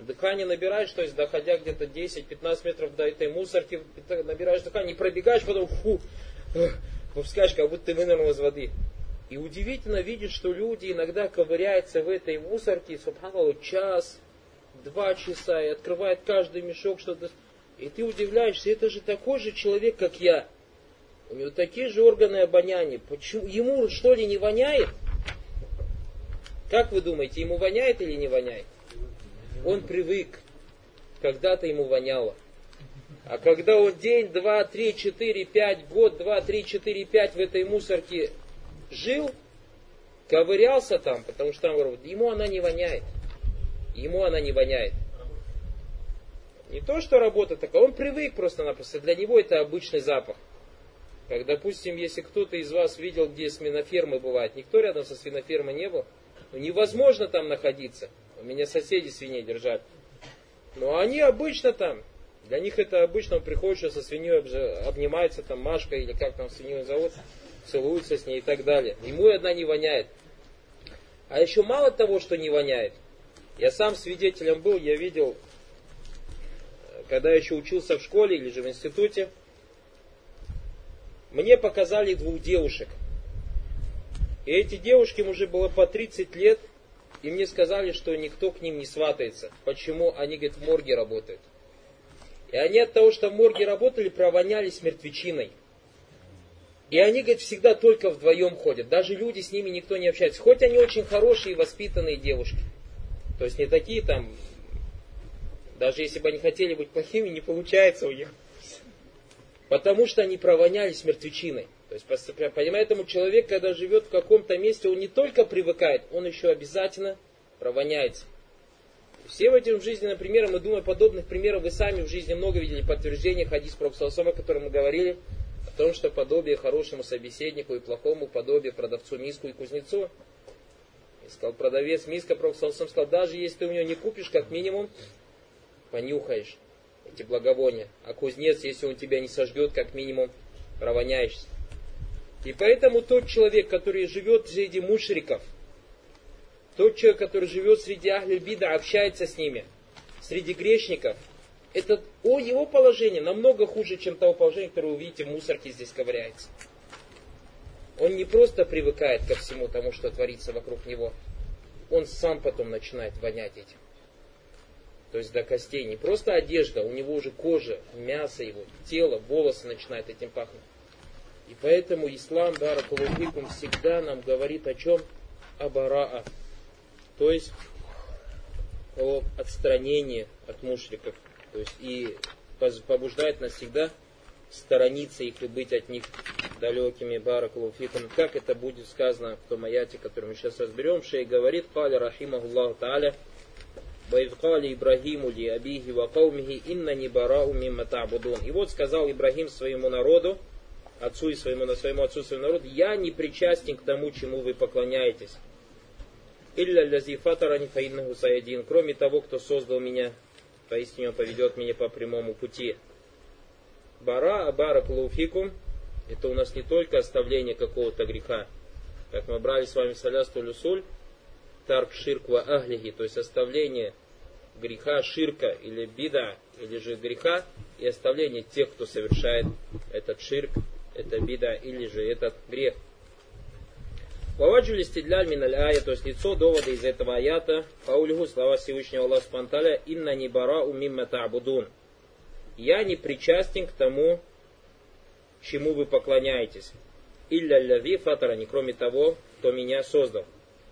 Дыхание набираешь, то есть доходя где-то 10-15 метров до этой мусорки, набираешь дыхание, не пробегаешь, потом выпускаешь, как будто ты вынырнул из воды. И удивительно видеть, что люди иногда ковыряются в этой мусорке, субханаллах, час, 2 часа, и открывают каждый мешок, что-то. И ты удивляешься, это же такой же человек, как я. У него такие же органы обоняния. Почему? Ему что ли не воняет? Как вы думаете, ему воняет или не воняет? Он привык. Когда-то ему воняло. А когда он день, 2, 3, 4, 5, год, 2, 3, 4, 5 в этой мусорке жил, ковырялся там, потому что там ему она не воняет. Ему она не воняет. Не то, что работа такая, он привык просто-напросто. Для него это обычный запах. Как, допустим, если кто-то из вас видел, где свинофермы бывают, никто рядом со свинофермой не был, ну, невозможно там находиться. У меня соседи свиней держат. Но они обычно там. Для них это обычно, он приходит, что со свиньей обнимается, там Машка, или как там свинью зовут, целуется с ней и так далее. Ему она не воняет. А еще мало того, что не воняет. Я сам свидетелем был, я видел, когда я еще учился в школе или же в институте, мне показали 2 девушек. И эти девушки уже было по 30 лет, и мне сказали, что никто к ним не сватается. Почему? Они, говорят, в морге работают. И они от того, что в морге работали, провонялись мертвечиной. И они, говорят, всегда только вдвоем ходят. Даже люди, с ними никто не общается. Хоть они очень хорошие и воспитанные девушки. То есть не такие там, даже если бы они хотели быть плохими, не получается у них. Потому что они провонялись мертвечиной. То есть, поэтому человек, когда живет в каком-то месте, он не только привыкает, он еще обязательно провоняется. Все в этом жизненном примере, мы думаем, подобных примеров вы сами в жизни много видели, подтверждение хадис пророка саллаллаху алейхи ва саллям, о котором мы говорили, о том, что подобие хорошему собеседнику и плохому подобие продавцу миску и кузнецу. И сказал продавец миска, пророк саллаллаху алейхи ва саллям сказал, даже если ты у него не купишь, как минимум понюхаешь эти благовония. А кузнец, если он тебя не сожгет, как минимум провоняешься. И поэтому тот человек, который живет среди мушриков, тот человек, который живет среди ахль бида, общается с ними, среди грешников, это его положение намного хуже, чем того положения, которое вы видите в мусорке здесь ковыряется. Он не просто привыкает ко всему тому, что творится вокруг него, он сам потом начинает вонять этим. То есть до костей. Не просто одежда, у него уже кожа, мясо его, тело, волосы начинают этим пахнуть. И поэтому ислам, баракаллаху фикум, всегда нам говорит о чем? О бараа. То есть о отстранении от мушриков. То есть и побуждает нас всегда сторониться их и быть от них далекими, баракаллаху фикум. Как это будет сказано в том аяте, который мы сейчас разберем. Шейх говорит, «Каля рахимахуллаху та'аля, وَإِذْ قَالِ إِبْرَاهِيمُ لِأَبِيهِ وَقَوْمِهِ إِنَّنِي بَرَاءٌ مِمَّا تَعْبُدُونَ». И вот сказал Ибрахим своему народу, своему отцу и своему народу, «Я не причастен к тому, чему вы поклоняетесь». «Илля лази фатарани фаиннаху саядин». Кроме того, кто создал меня, поистине он поведет меня по прямому пути. Бара, баракаллаху фикум, это у нас не только оставление какого-то греха. Как мы брали с вами салясту люсуль, тарк ширк ва ахлихи, то есть оставление греха ширка или бида, или же греха, и оставление тех, кто совершает этот ширк, это бида, или же этот грех. Ваваджу листидляль миналь ая, то есть лицо довода из этого аята, каулиху, слова Всевышнего Аллаха субхану ва тааля, инна ни барау мимма та'будун. Я не причастен к тому, чему вы поклоняетесь. Илля лави фатарани, кроме того, кто меня создал.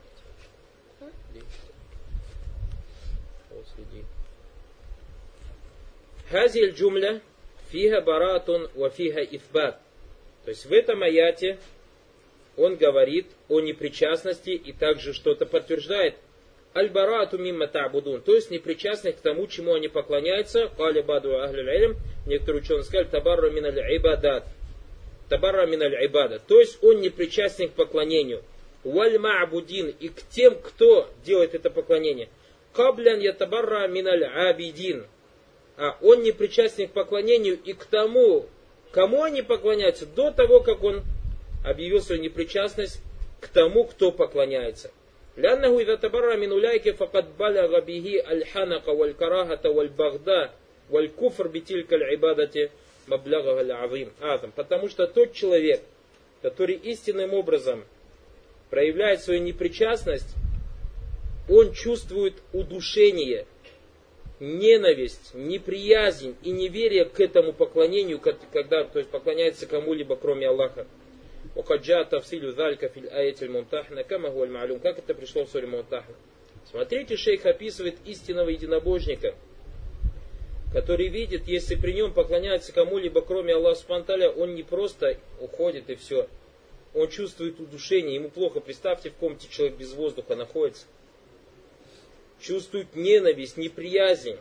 Хазиль джумля фиха баратун ва фиха ифбат. То есть в этом аяте он говорит о непричастности и также что-то подтверждает. Аль-барату мимма та'будун. То есть непричастность к тому, чему они поклоняются. Кали баду ахлюль илм. Некоторые ученые сказали табарра миналь ибадат. Табарра миналь ибадат. То есть он непричастен к поклонению. Валь ма'будин. И к тем, кто делает это поклонение. Каблян ятабарра миналь абидин. А он не причастен к поклонению и к тому, кому они поклоняются, до того, как он объявил свою непричастность к тому, кто поклоняется. لأنه إذا تبرأ من أولئك فقد بلغ به الحنق والكراهة والبغضاء والكفر بتلك العبادة مبلغها العظيم. Потому что тот человек, который истинным образом проявляет свою непричастность, он чувствует удушение, ненависть, неприязнь и неверие к этому поклонению, когда поклоняется кому-либо, кроме Аллаха. Как это пришло в суре Мумтахна. Смотрите, шейх описывает истинного единобожника, который видит, если при нем поклоняется кому-либо, кроме Аллаха Субхану ва Тааля, он не просто уходит и все. Он чувствует удушение, ему плохо. Представьте, в комнате человек без воздуха находится. Чувствует ненависть, неприязнь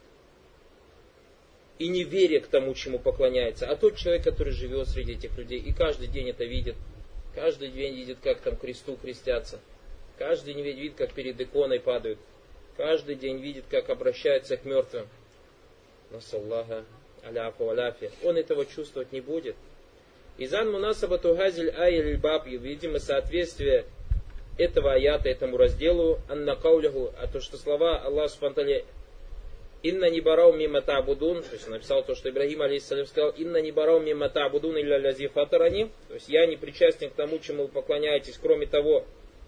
и неверие к тому, чему поклоняется. А тот человек, который живет среди этих людей и каждый день это видит, каждый день видит, как там кресту крестятся, каждый день видит, как перед иконой падают, каждый день видит, как обращаются к мертвым. Насаллаха аляфа валяфи. Он этого чувствовать не будет. Изан мунасабату газиль айя баб, видимо, соответствие этого аята, этому разделу, анна кауляху, а то, что слова Аллаха Субхану ва Тааля, инна нибарау мимма та'будун, то есть он написал то, что Ибрагим алейхиссалям сказал, инна нибарау мимма та'будун илля лязи фатарани, то есть я не причастен к тому, чему вы поклоняетесь, кроме того,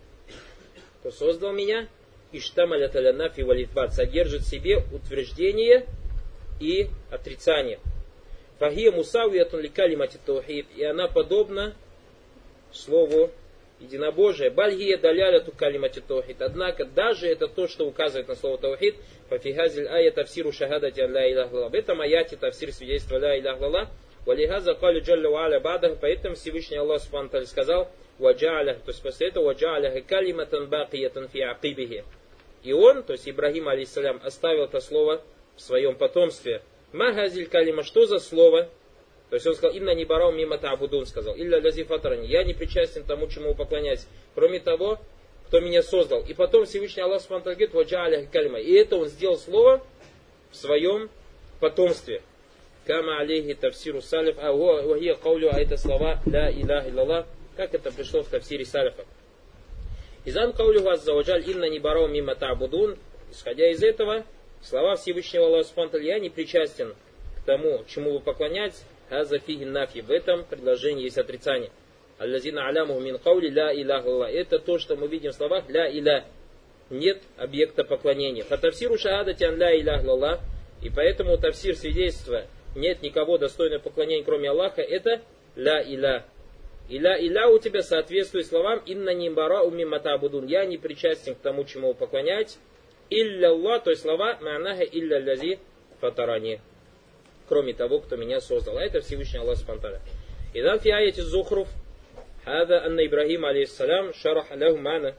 кто создал меня, иштамалят аля нафи валифбат, содержит в себе утверждение и отрицание. Фахия мусавиятун ликалимати таухид, и она подобна слову единобожие. Бальгия даляляту калимати таухид. Однако даже это то, что указывает на слово таухид, фафихазиль ая тавсиру шахадати ан ла илях лаллах. В этом аяте тавсир свидетельства ла илях лаллах. Валихаза калю джалля ва аля бадах. Поэтому Всевышний Аллах Субхану ва Тааля сказал, ваджа'аля, то есть после этого ваджа'аля калиматан бакиятан фи акибихи. И он, то есть Ибрагим алейхиссалям, оставил это слово в своем потомстве. Магазиль калима, что за слово? То есть он сказал, инна нибарау мимма та'будун, сказал, илля лязи фатарани, я не причастен тому, чему вы поклоняетесь, кроме того, кто меня создал. И потом Всевышний Аллах Субхану ва Тааля говорит, ваджа'аля калима. И это он сделал слово в своем потомстве. Кама алейхи тавсиру салиф, а вахия каулю, а это слова ля илях иллаллах, как это пришло в тавсире салифа. Изан каулю азза ваджаль инна нибарау мимма та'будун, исходя из этого, слова Всевышнего Аллаха Субхану ва Тааля, я не причастен к тому, чему вы поклоняетесь, хаза фиги нафи, в этом предложении есть отрицание. Аллазина аляму мин каули ля илях лаллах. Это то, что мы видим в словах ля иля. Нет объекта поклонения. Фатавсиру шахадати ан ля илях лаллах. И поэтому тавсир свидетельства нет никого достойного поклонения, кроме Аллаха, это ля иля. И ля иля у тебя соответствует словам инна нимбара умимма та'будун. Я не причастен к тому, чему вы поклоняетесь. Илля Аллах, то есть слова ма'наха илля лязи фатарани. Кроме того, кто меня создал. А это Всевышний Аллах Субхану ва Тааля. Идан фи аяти Зухруф, хада анна Ибрагим алейхиссалям шараха лаху мана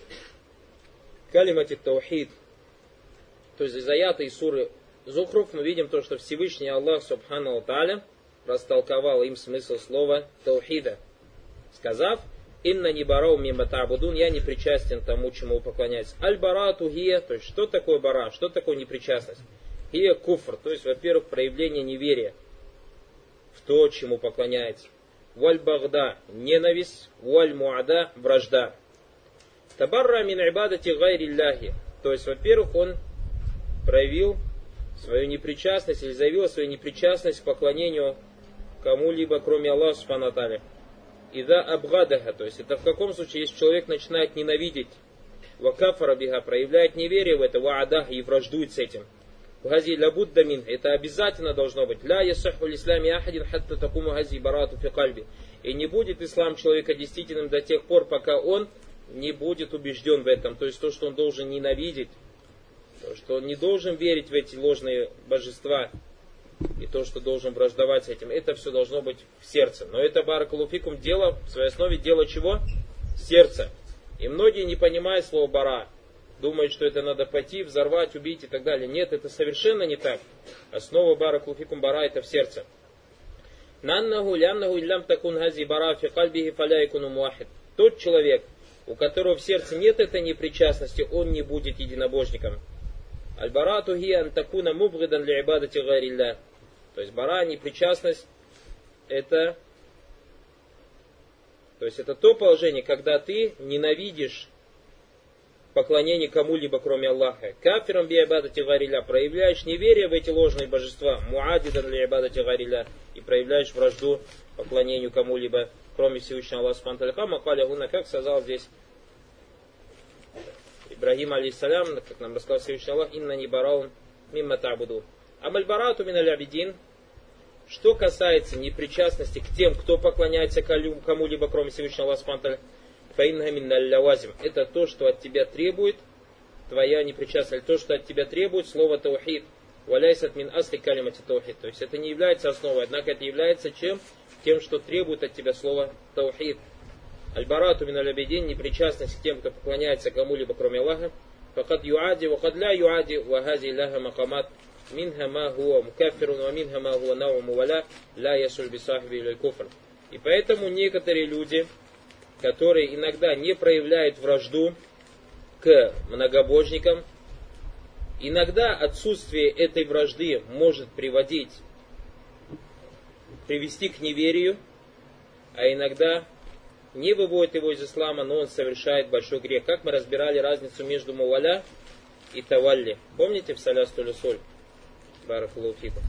калимати таухид. То есть из аята из суры Зухруф мы видим то, что Всевышний Аллах Субхану ва Тааля растолковал им смысл слова таухида, сказав, инна нибарау мимма та'будун, я не причастен к тому, чему вы поклоняетесь. Аль-барату гия, то есть что такое бара, что такое непричастность? Гия куфр, то есть, во-первых, проявление неверия в то, чему поклоняется. Валь-багда, ненависть, валь-муада, вражда. Табарра мин ибадати гайрилляхи, то есть, во-первых, он проявил свою непричастность или заявил свою непричастность к поклонению кому-либо, кроме Аллаха Субхану ва Тааля. Ида абгадаха, то есть это в каком случае, если человек начинает ненавидеть, вакафара биха, проявляет неверие в это, ваадах, и враждует с этим. Гази лабудда мин, это обязательно должно быть. Ля ясаху лислами ахадин хатта такуму гази барату фи кальби. И не будет ислам человека действительным до тех пор, пока он не будет убежден в этом. То есть то, что он должен ненавидеть, то, что он не должен верить в эти ложные божества, и то, что должен враждовать с этим, это все должно быть в сердце. Но это, баракаллаху фикум, дело, в своей основе дело чего? Сердце. И многие не понимают слово бара. Думают, что это надо пойти, взорвать, убить и так далее. Нет, это совершенно не так. Основа баракаллаху фикум бара это в сердце. Наннаху ляннаху иллям такун гази бара фи кальбихи фаля якуну муахид. Тот человек, у которого в сердце нет этой непричастности, он не будет единобожником. Аль-барату ги ан такуна мубгидан ли ибадати гайрилля. То есть бара, непричастность, это то положение, когда ты ненавидишь поклонение кому-либо, кроме Аллаха. Кафирам би ибадати гайрилля, проявляешь неверие в эти ложные божества. Муадидан ли ибадати гайрилля, и проявляешь вражду поклонению кому-либо, кроме Всевышнего Аллаха субхану ва тааля. Макаля гуна, как сказал здесь Ибрагим алейхиссалям, как нам рассказал Всевышний Аллах, инна ни бараун мимма та'буду. Амаль барату мин аль-абидин. Что касается непричастности к тем, кто поклоняется кому-либо, кроме Всевышнего Аллаха субхану ва тааля, фаинна мин аль-лавазим. Это то, что от тебя требует твоя непричастность, то, что от тебя требует слово таухид. Валяйсат мин асли калимати таухид. То есть это не является основой, однако это является чем? Тем, что требует от тебя слово таухид. Аль-барату мин аль-абидин, непричастность к тем, кто поклоняется кому-либо, кроме Аллаха. Факад юади, вакад ля юади, вагази ляха макамат, минха ма хуа мукаффирун, ва минха ма хуа нау муваля, ля ясуль бисахби или куфр. И поэтому некоторые люди, которые иногда не проявляют вражду к многобожникам, иногда отсутствие этой вражды может привести к неверию, а иногда не выводит его из ислама, но он совершает большой грех. Как мы разбирали разницу между муваля и тавалли. Помните в Салястулю соль? Баракаллаху фикум.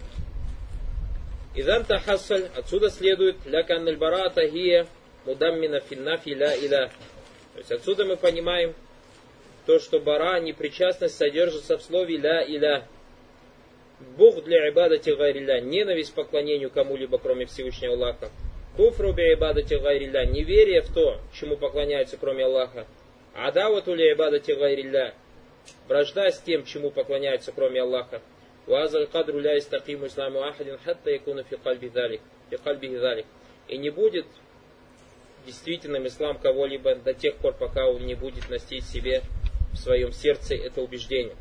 Идан тахассаль, отсюда следует, ля канналь барата гия мудаммина финнафи ля иля. То есть отсюда мы понимаем то, что бара, непричастность, содержится в слове ля иля. Бог для ибадати гайрилля, ненависть к поклонению кому-либо, кроме Всевышнего Аллаха. Куфру би ибадати гайрилля, неверие в то, чему поклоняются, кроме Аллаха. Адавату ли ибадати гайрилля, вражда с тем, чему поклоняются, кроме Аллаха. Вазаль кадру ля истакиму исламу ахадин хатта якуна фи кальби залик. И не будет действительным ислам кого-либо до тех пор, пока он не будет носить в себе в своем сердце это убеждение.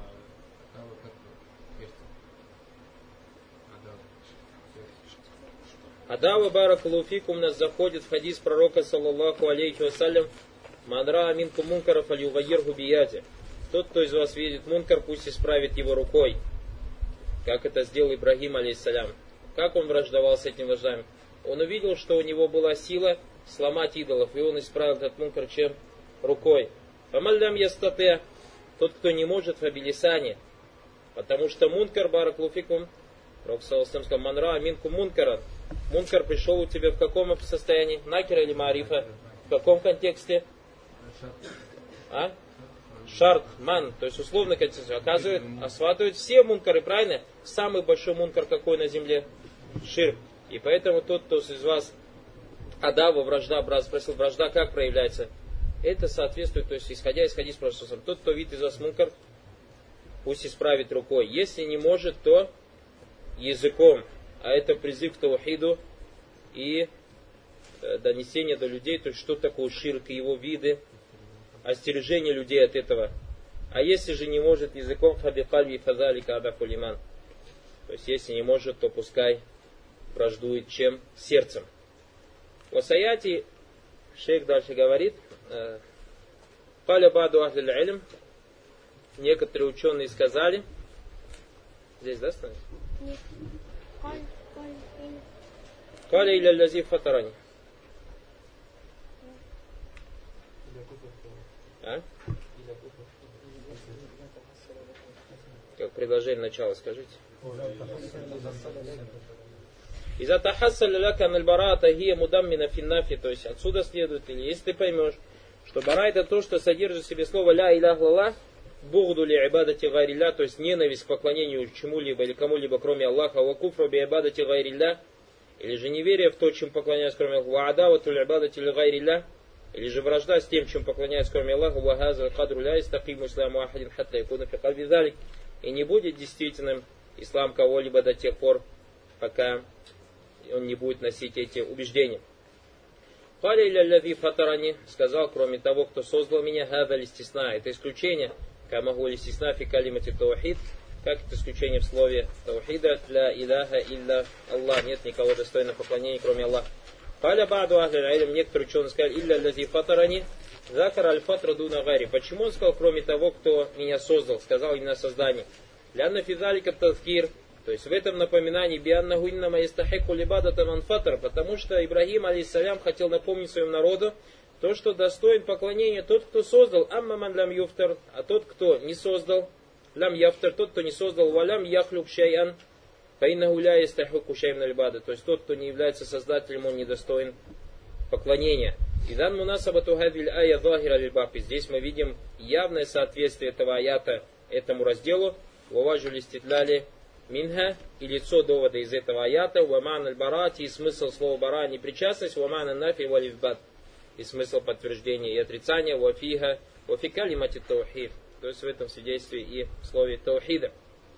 Адава баракаллаху фикум, у нас заходит в хадис пророка саллаллаху алейхи вассалям: мадра аминку мункара фалювайирху бияди. Тот, кто из вас видит мункар, пусть исправит его рукой, как это сделал Ибрагим алейхиссалям. Как он враждовал с этим вождями? Он увидел, что у него была сила сломать идолов, и он исправил этот мункар чем? Рукой. Фамаллям ястате, тот, кто не может, в абилисане, потому что мункар баракаллаху фикум, пророк саллаллаху алейхи сказал: манра аминку мункара. Мункар пришел у тебя в каком состоянии? Накира или маарифа? В каком контексте? Шарт, ман, то есть условно оказывает, осватывает все мункары, правильно? Самый большой мункар какой на земле? Ширк. И поэтому тот, кто из вас адава, вражда, брат спросил, вражда как проявляется? Это соответствует, то есть исходя из пророка, тот, кто видит из вас мункар, пусть исправит рукой. Если не может, то языком. А это призыв к таухиду и донесение до людей, то есть что такое ширк и его виды, остережение людей от этого. А если же не может языком, фабикальви фазалика адафулиман. То есть если не может, то пускай враждует чем? Сердцем. В Асаяти шейх дальше говорит: Каля баду ахлиль илм, некоторые ученые сказали, здесь, да, станет? Нет. Каля иля лази фатарани. Как предложение начала, скажите. Иза тахассаль лака наль барата гия мудаммина финнафи. То есть отсюда следует, или если ты поймешь, что бара это то, что содержит в себе слово ля илях лаллах, бугду ли ибадати гайрилля, то есть ненависть к поклонению чему-либо или кому-либо, кроме Аллаха, ва куфру би ибадати гайрилля, или же неверие в то, чем поклоняются, кроме Аллаха, ва адавату ли ибадати ли гайрилля, или же вражда с тем, чем поклоняются, кроме Аллаха, ва газа кадру ля истакиму исламу ахадин хатта якуна фи кальби залик, и не будет действительным ислам кого-либо до тех пор, пока он не будет носить эти убеждения. Каля иля лави фатарани, сказал, кроме того, кто создал меня, хада листисна, это исключение, камагу листисна фи калимати таухид, как это исключение в слове таухида, ля иляха илля Аллах, нет никого достойного поклонения, кроме Аллаха. Каля баду ахлиль илм, некоторые ученые сказали, илля лази фатарани, закар аль-фатра дуна гари. Почему он сказал, кроме того, кто меня создал, сказал именно создание? Лянна физалика тазкир, то есть в этом напоминании бианнаху иннама ястахику либадата ман фатр, потому что Ибрагим алейхиссалям хотел напомнить своему народу То, что достоин поклонения тот, кто создал, аммаман лям юфтар, а тот, кто не создал, лям яфтар, тот, кто не создал, валям яхлюк шайан, фаиннаху ля ястахуку шайм альбада. То есть тот, кто не является создателем, он недостоин поклонения. Идан мунасабату хадвиль ая захира лильбафи. Здесь мы видим явное соответствие этого аята этому разделу. Ваважу листидляли минха, и лицо довода из этого аята. Ваман аль-барати, и смысл слова бара непричастность. Ваман аль-нафи валифбат, и смысл подтверждения и отрицания. Вафиха, вафикалимати таухид. То есть в этом свидетельстве и в слове таухида.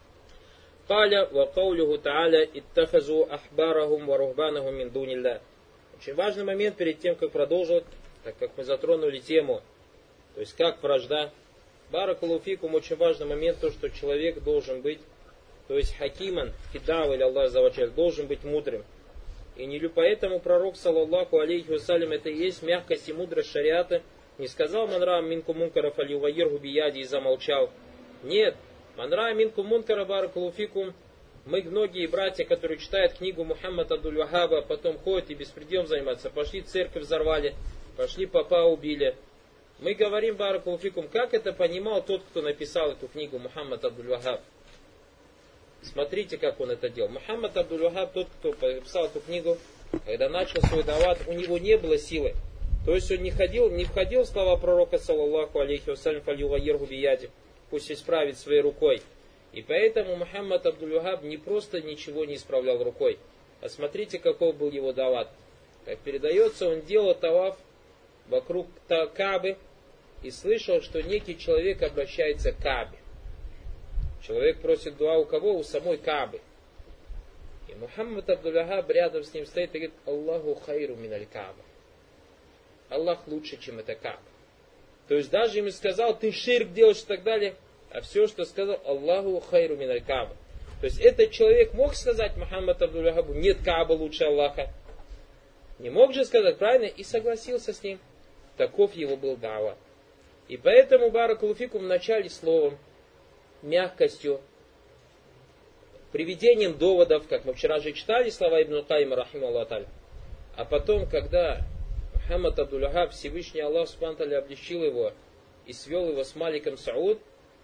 Каля ва каулюху та'аля иттахазу ахбарахум ва рухбанахум мин дунилля. Очень важный момент перед тем, как продолжить, так как мы затронули тему, то есть как вражда. Баракаллаху фикум, очень важный момент, то, что человек должен быть, то есть хакиман, кидав или Аллах завачаль, должен быть мудрым. И не поэтому пророк, саллаллаху алейхи вассалям, это и есть мягкость и мудрость шариата, не сказал манра минку мункара фалюваиргу бияди и замолчал. Нет, манра минку мункара баракаллаху фикум. Мы, многие братья, которые читают книгу Мухаммада Абдуль-Вахаба, потом ходят и беспределом занимаются, пошли церковь взорвали, пошли папа убили. Мы говорим, баракаллаху фикум, как это понимал тот, кто написал эту книгу, Мухаммад Абдуль-Вахаб. Смотрите, как он это делал. Мухаммад Абдуль-Вахаб, тот, кто написал эту книгу, когда начал свой дават, у него не было силы. То есть он не входил в слова пророка, саллаллаху алейхи вассалям, фалюваиргу бияди, пусть исправит своей рукой. И поэтому Мухаммад Абдуль-Вахаб не просто ничего не исправлял рукой. А смотрите, какой был его дават. Как передается, он делал таваф вокруг Каабы и слышал, что некий человек обращается к Каабе. Человек просит дуа у кого? У самой Каабы. И Мухаммад Абдуль-Вахаб рядом с ним стоит и говорит: Аллаху хайру миналь Кааба. Аллах лучше, чем это Кааба. То есть даже ему сказал, ты ширк делаешь и так далее. А все, что сказал, Аллаху хайру миналь Кааба. То есть этот человек мог сказать Мухаммад Абдуль-Вахабу: нет Кааба лучше Аллаха. Не мог же сказать, правильно? И согласился с ним. Таков его был дава. И поэтому баракаллаху фикум в начале словом, мягкостью, приведением доводов, как мы вчера же читали слова Ибн Кайима рахимахуллаху та'аля. А потом, когда Мухаммад Абдуль-Вахаб, Всевышний Аллах субхану ва тааля облегчил его и свел его с Маликом Сауд,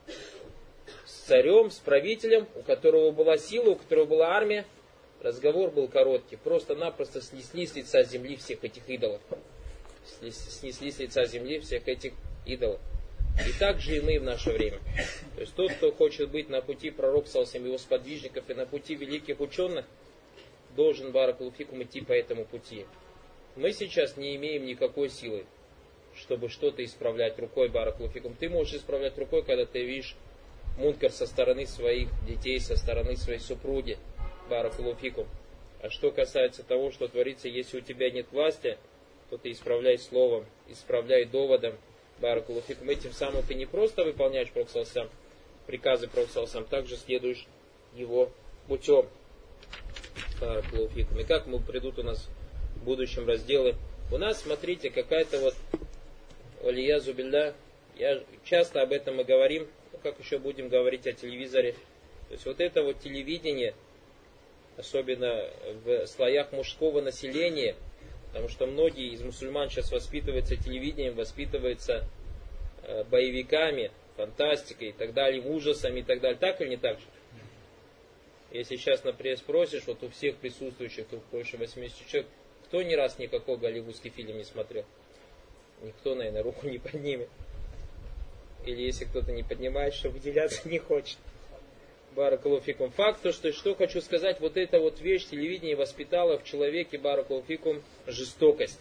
с царем, с правителем, у которого была сила, у которого была армия, разговор был короткий. Просто-напросто снесли с лица земли всех этих идолов. Снесли с лица земли всех этих идолов. И так же и мы в наше время. То есть тот, кто хочет быть на пути пророка, его сподвижников и на пути великих ученых, должен, баракаллаху фикум, идти по этому пути. Мы сейчас не имеем никакой силы, чтобы что-то исправлять рукой, баракаллаху фикум. Ты можешь исправлять рукой, когда ты видишь мункар со стороны своих детей, со стороны своей супруги, баракаллаху фикум. А что касается того, что творится, если у тебя нет власти, то ты исправляй словом, исправляй доводом, баракаллаху фикум. Этим самым ты не просто выполняешь приказы пророка, также следуешь его путем, баракаллаху фикум. И как придут у нас в будущем разделы. У нас, смотрите, какая-то вот валиязу билля, часто об этом мы говорим, как еще будем говорить о телевизоре. То есть вот это вот телевидение, особенно в слоях мужского населения, потому что многие из мусульман сейчас воспитываются телевидением, воспитываются боевиками, фантастикой и так далее, ужасами и так далее. Так или не так же? Если сейчас, например, спросишь, вот у всех присутствующих, тут больше 80 человек, кто ни раз никакой голливудский фильм не смотрел? Никто, наверное, руку не поднимет. Или если кто-то не поднимает, что выделяться не хочет. Баракаллаху фикум. Факт, что хочу сказать, вот эта вот вещь телевидение воспитала в человеке, баракаллаху фикум, жестокость.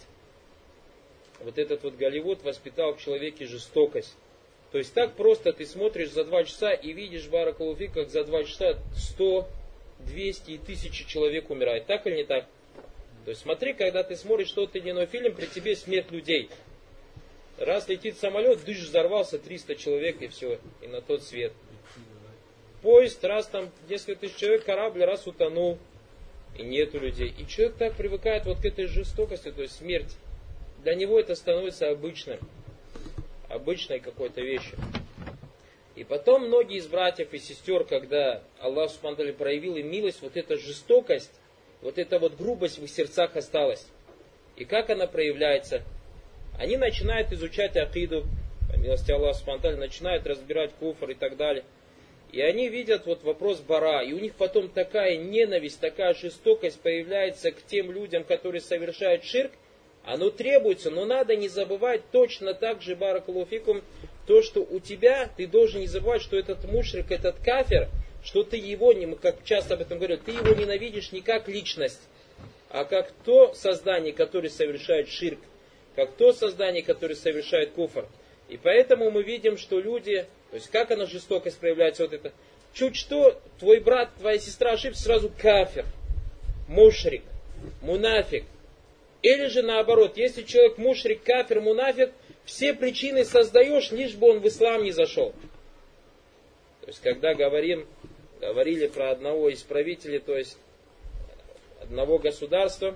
Вот этот вот Голливуд воспитал в человеке жестокость. То есть так просто ты смотришь за 2 часа и видишь, баракаллаху фикум, как за 2 часа 100, 200 и 1000 человек умирает. Так или не так? То есть смотри, когда ты смотришь тот или иной фильм, при тебе смерть людей. Раз летит самолет, дыш, взорвался, 300 человек и все, и на тот свет. Поезд, раз там несколько тысяч человек, корабль, раз утонул, и нету людей. И человек так привыкает вот к этой жестокости, то есть смерть. Для него это становится обычной какой-то вещью. И потом многие из братьев и сестер, когда Аллах субхану ва тааля проявил им милость, вот эта жестокость, вот эта вот грубость в их сердцах осталась. И как она проявляется? Они начинают изучать акиду, по милости Аллаха субхану ва тааля, начинают разбирать куфр и так далее. И они видят вот вопрос бара, и у них потом такая ненависть, такая жестокость появляется к тем людям, которые совершают ширк. Оно требуется, но надо не забывать точно так же, баракаллаху фикум, то, что у тебя, ты должен не забывать, что этот мушрик, этот кафир, что ты его, как часто об этом говорят, ты его ненавидишь не как личность, а как то создание, которое совершает ширк, как то создание, которое совершает куфр. И поэтому мы видим, что люди, то есть как она жестокость проявляется, вот это, чуть что, твой брат, твоя сестра ошибся, сразу кафир, мушрик, мунафик. Или же наоборот, если человек мушрик, кафир, мунафик, все причины создаешь, лишь бы он в ислам не зашел. То есть когда говорили про одного из правителей, то есть одного государства,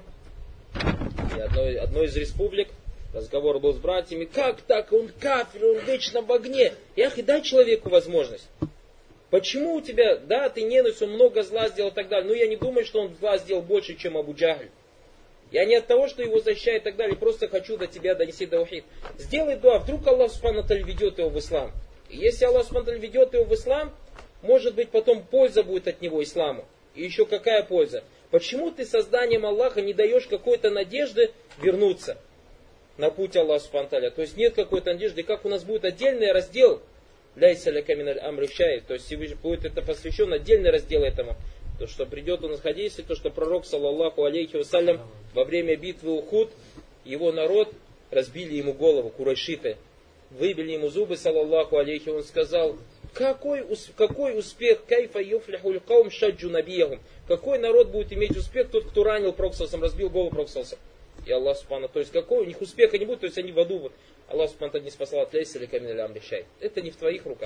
и одной из республик, разговор был с братьями, как так, он кафир, он вечно в огне. Ях, и дай человеку возможность. Почему у тебя, да, ты ненависть, он много зла сделал и так далее, но я не думаю, что он зла сделал больше, чем Абу Джахль. Я не от того, что его защищает и так далее, просто хочу до тебя донести таухид. Сделай дуа, вдруг Аллах субхану ва тааля ведет его в ислам. И если Аллах субхану ва тааля ведет его в ислам, может быть потом польза будет от него исламу. И еще какая польза? Почему ты созданием Аллаха не даешь какой-то надежды вернуться на путь Аллаха субхану ва тааля? То есть нет какой-то надежды, как у нас будет отдельный раздел, ляйса ляка миналь амри шайъ, то есть будет это посвящен отдельный раздел этому. То, что придет у нас в хадисе, то, что пророк, саллаллаху алейхи вассалям, во время битвы Ухуд, его народ разбили ему голову, курайшиты, выбили ему зубы, саллаллаху алейхи, он сказал, какой успех, кайфа юфлихуль каум шаджу набияхум, какой народ будет иметь успех, тот, кто ранил пророк, разбил голову пророка. И Аллах субхану, то есть какой у них успеха не будет, то есть они в аду, Аллах субхану не спасал от ляйса или камин аль решай. Это не в твоих руках.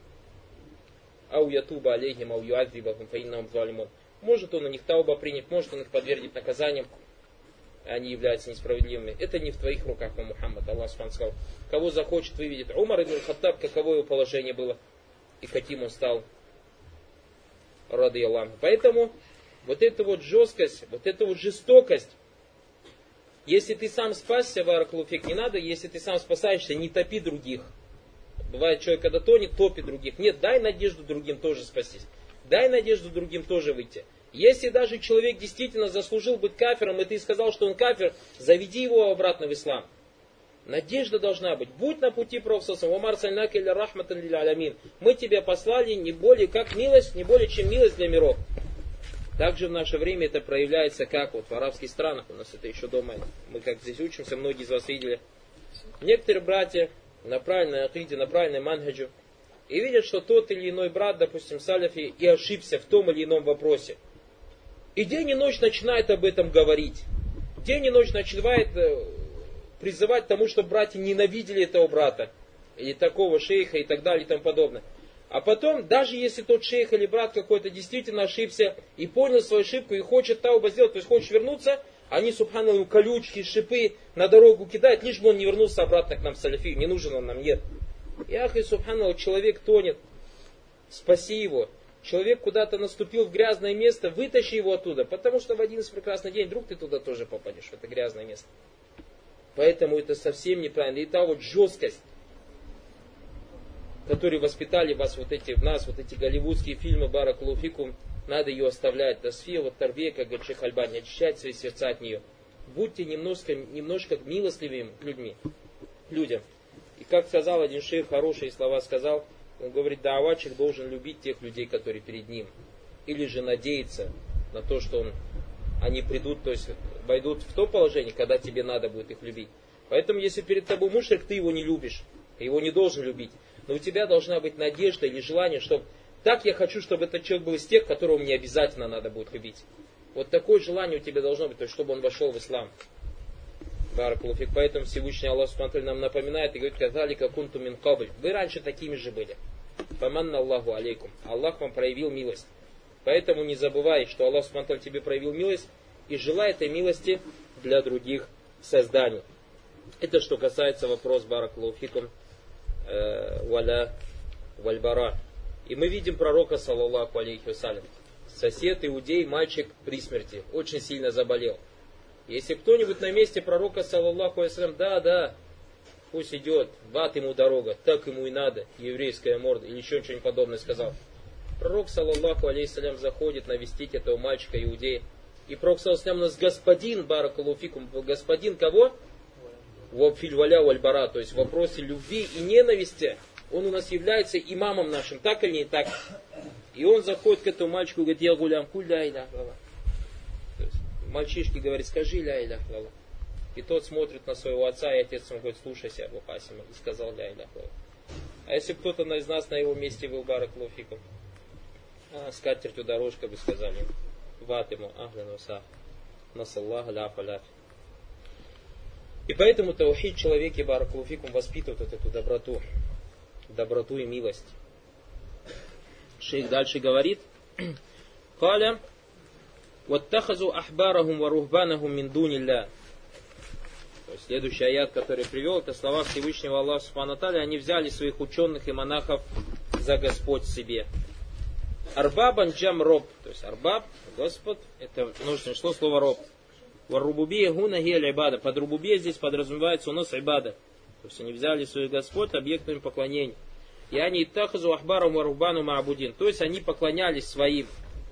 Ау ятуба алейхим, ау юадзибахум, фаиннахум залимун. Может он на них тауба принят, может он их подвергнет наказаниям, они являются несправедливыми. Это не в твоих руках, о Мухаммад. Аллах субхану сказал, кого захочет выведет. Умар ибн Хаттаб, каково его положение было и каким он стал. Рады Аллаху. Поэтому вот эта вот жесткость, вот эта вот жестокость, если ты сам спасся, баракаллаху фик, не надо, если ты сам спасаешься, не топи других. Бывает, человек, когда тонет, топит других. Нет, дай надежду другим тоже спастись. Дай надежду другим тоже выйти. Если даже человек действительно заслужил быть кафиром, и ты сказал, что он кафир, заведи его обратно в ислам. Надежда должна быть. Будь на пути пророка. Мы тебя послали не более как милость, не более чем милость для миров. Также в наше время это проявляется, как вот в арабских странах, у нас это еще дома, мы как здесь учимся, многие из вас видели. Некоторые братья на правильной акиде, на правильной манхаджу, и видят, что тот или иной брат, допустим, салафи, и ошибся в том или ином вопросе. И день и ночь начинает об этом говорить. День и ночь начинает призывать к тому, чтобы братья ненавидели этого брата, или такого шейха и так далее и тому подобное. А потом, даже если тот шейх или брат какой-то действительно ошибся и понял свою ошибку и хочет тауба сделать, то есть хочет вернуться, они, субханаллаху, колючки, шипы на дорогу кидают, лишь бы он не вернулся обратно к нам, салафи, не нужен он нам, нет. И ахи, субханаллаху, человек тонет, спаси его. Человек куда-то наступил в грязное место, вытащи его оттуда, потому что в один из прекрасный день вдруг ты туда тоже попадешь, в это грязное место. Поэтому это совсем неправильно. И та вот жесткость, которые воспитали вас в нас, вот эти голливудские фильмы, баракаллаху фикум, надо ее оставлять. Тасфия, вот тарбия, как говорит шейх Альбани, очищать свои сердца от нее. Будьте немножко милостливыми к людям. И как сказал один шейх, хорошие слова сказал, он говорит, дааватчик должен любить тех людей, которые перед ним. Или же надеяться на то, что они придут, то есть войдут в то положение, когда тебе надо будет их любить. Поэтому, если перед тобой мушрик, ты его не любишь, ты его не должен любить. Но у тебя должна быть надежда или желание, чтобы так я хочу, чтобы этот человек был из тех, которого мне обязательно надо будет любить. Вот такое желание у тебя должно быть, то есть чтобы он вошел в ислам. Баракаллаху фик. Поэтому Всевышний Аллах субхану ва тааля нам напоминает и говорит, казалика кунтум мин кабль. Вы раньше такими же были. Фаманна Аллаху алейкум. Аллах вам проявил милость. Поэтому не забывай, что Аллах субхану ва тааля тебе проявил милость и желай этой милости для других созданий. Это что касается вопроса баракаллаху фикум валя вальбара. И мы видим пророка, саллаллаху алейхи вассалям. Сосед иудей, мальчик при смерти, очень сильно заболел. Если кто-нибудь на месте пророка, саллаллаху алейхи вассалям, да, пусть идет, в ад ему дорога, так ему и надо, еврейская морда, или еще что-нибудь подобное сказал. Пророк, саллаллаху алейхиссалям, заходит навестить этого мальчика иудея. И пророк, саллаллаху, у нас господин, баракалуфикум, господин кого? Вафиль валя вальбара, то есть в вопросе любви и ненависти, он у нас является имамом нашим, так или не так? И он заходит к этому мальчику и говорит, я гулям, куль ля илях лала. Мальчишке говорит, скажи ля илях лала. И тот смотрит на своего отца, и отец ему говорит, слушайся, Абу Касима, и сказал ля илях лала. А если кто-то из нас на его месте был баракалуфикум? С катертью дорожка бы сказали. Ват ему, ахлян васа. Насаллаху ля фаляф. И поэтому таухид в человеке, баракалуфикум, воспитывает вот эту доброту и милость. Шейх дальше говорит, «Каля, ваттахазу ахбарахум ва рухбанахум мин дунилля». Следующий аят, который привел, это слова Всевышнего Аллаха Субхану ва Тааля, они взяли своих ученых и монахов за Господь себе. Арбабан джам роб, то есть арбаб, Господь, это множественное число слова роб. Варрубубия гуна гиаль ибада. Под рубубия здесь подразумевается у нас ибада. То есть они взяли свой Господь объектами поклонения. И они иттахазу ахбарам варубану маабудин. То есть они поклонялись своим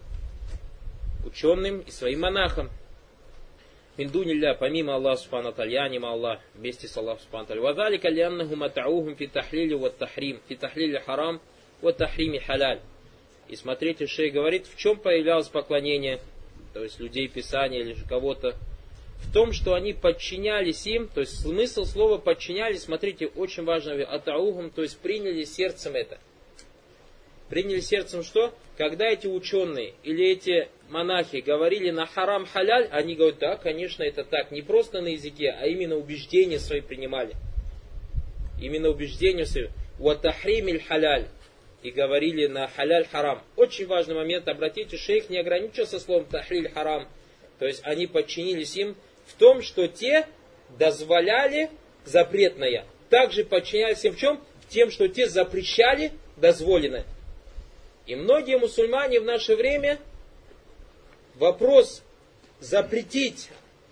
ученым и своим монахам. Миндунилля, помимо Аллаха Субхану ва Тааля, не Аллах, вместе с Аллахом Субхану ва Тааля. Вазалика лианнаху матаухум фи тахлили ва тахрим, фи тахлили харам ва тахрими халяль. И смотрите, шейх говорит, в чем появлялось поклонение, то есть людей Писания или же кого-то, в том, что они подчинялись им, то есть смысл слова подчинялись, смотрите, очень важно, атаугум, то есть приняли сердцем это. Приняли сердцем что? Когда эти ученые или эти монахи говорили на харам халяль, они говорят, да, конечно, это так, не просто на языке, а именно убеждения свои принимали. Именно убеждения свои. Ватахримиль халяль. И говорили на халяль харам. Очень важный момент, обратите, шейх не ограничился словом тахлиль харам. То есть они подчинились им в том, что те дозволяли запретное. Также подчинялись им в чем? Тем, что те запрещали дозволенное. И многие мусульмане в наше время вопрос запретить,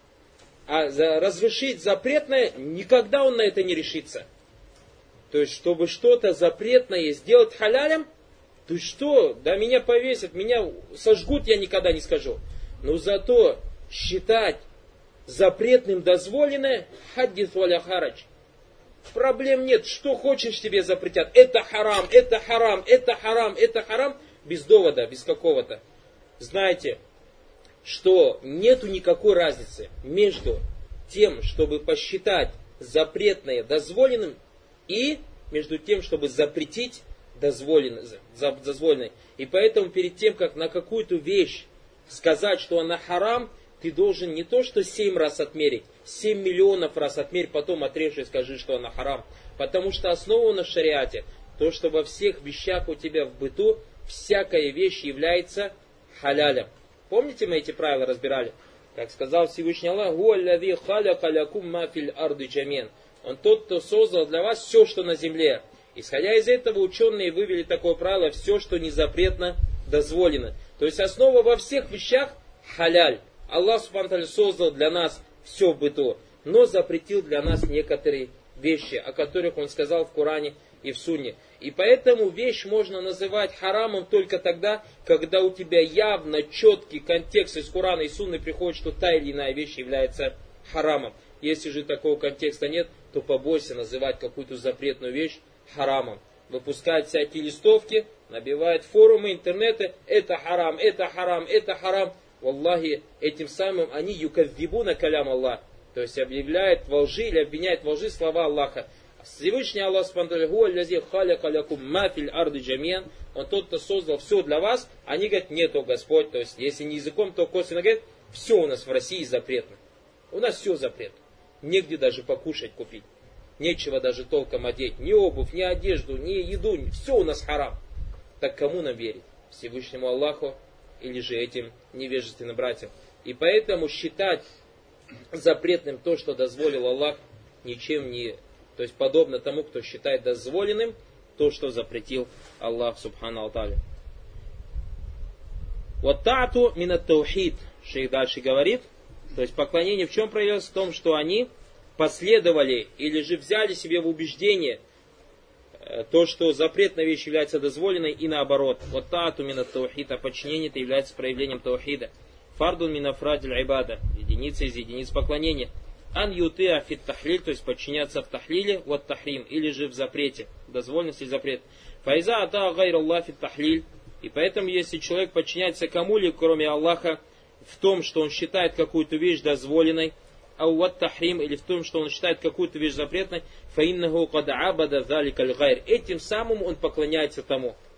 разрешить запретное, никогда он на это не решится. То есть, чтобы что-то запретное сделать халялем, то есть что, да меня повесят, меня сожгут, я никогда не скажу. Но зато считать запретным дозволенное, хаддис валя харадж. Проблем нет, что хочешь тебе запретят. Это харам, это харам, это харам, это харам. Без довода, без какого-то. Знаете, что нету никакой разницы между тем, чтобы посчитать запретное дозволенным, и между тем, чтобы запретить дозволенное. И поэтому перед тем, как на какую-то вещь сказать, что она харам, ты должен не то, что 7 раз отмерить, 7 миллионов раз отмерь, потом отрежь и скажи, что она харам. Потому что основано в шариате то, что во всех вещах у тебя в быту всякая вещь является халялем. Помните, мы эти правила разбирали? Как сказал Всевышний Аллах, «Гуаллади халяка лякум ма фил арды джамиан». Он тот, кто создал для вас все, что на земле. Исходя из этого, ученые вывели такое правило, все, что не запретно, дозволено. То есть основа во всех вещах халяль. Аллах Субхану ва Тааля создал для нас все в быту, но запретил для нас некоторые вещи, о которых Он сказал в Коране и в Сунне. И поэтому вещь можно называть харамом только тогда, когда у тебя явно четкий контекст из Корана и Сунны приходит, что та или иная вещь является харамом. Если же такого контекста нет, то побойся называть какую-то запретную вещь харамом. Выпускает всякие листовки, набивает форумы, интернеты, это харам, это харам, это харам. Валлахи, этим самым они юкаддибуна калям Аллах. То есть объявляет во лжи или обвиняет во лжи слова Аллаха. Всевышний Аллах Субхану ва Тааля, Он тот, кто создал все для вас. Они говорят, нету Господь. То есть, если не языком, то косвенно говорят, все у нас в России запретно. У нас все запретно. Негде даже покушать купить. Нечего даже толком одеть. Ни обувь, ни одежду, ни еду. Все у нас харам. Так кому нам верить? Всевышнему Аллаху или же этим невежественным братьям? И поэтому считать запретным то, что дозволил Аллах, ничем не... То есть подобно тому, кто считает дозволенным то, что запретил Аллах Субхану ва Тааля. Вот та'ту минат таухид. Шейх дальше говорит. То есть поклонение в чем проявилось? В том, что они последовали или же взяли себе в убеждение то, что запретная вещь является дозволенной, и наоборот. Вот таату мина таухида, подчинение это является проявлением таухида. Фардун мина фрадиль айбада, единица из единиц поклонения. Ан ютыа фит тахлиль, то есть подчиняться в тахлиле, вот тахрим, или же в запрете, дозволенность или запрет. Файза ата гайр Аллах фит тахлиль, и поэтому если человек подчиняется кому-либо, кроме Аллаха, в том, что он считает какую-то вещь дозволенной, а вот тахрим, или в том, что он считает какую-то вещь запретной, фаиннаху кад абада залика аль-гайр. Этим самым он поклоняется тому.